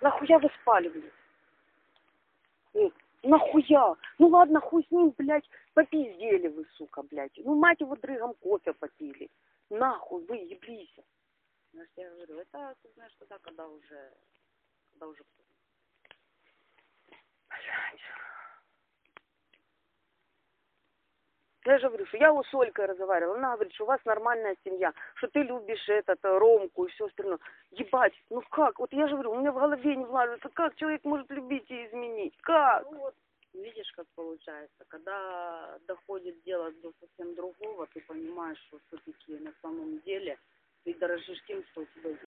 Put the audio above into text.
Нахуя вы спали, блядь? Нахуя? Ну ладно, хуй с ним, блядь, попиздели вы, сука, блядь. Ну, мать его, дрыгом кофе попили. Нахуй вы, еблись. Ну, я говорю, это, ты знаешь, тогда, когда уже... Блядь. Я же говорю, что я с Олькой разговаривала, она говорит, что у вас нормальная семья, что ты любишь Ромку и все остальное. Ебать, ну как? Вот я же говорю, у меня в голове не влазится, как человек может любить и изменить? Как? Ну вот, видишь, как получается. Когда доходит дело до совсем другого, ты понимаешь, что все-таки на самом деле ты дорожишь тем, что у тебя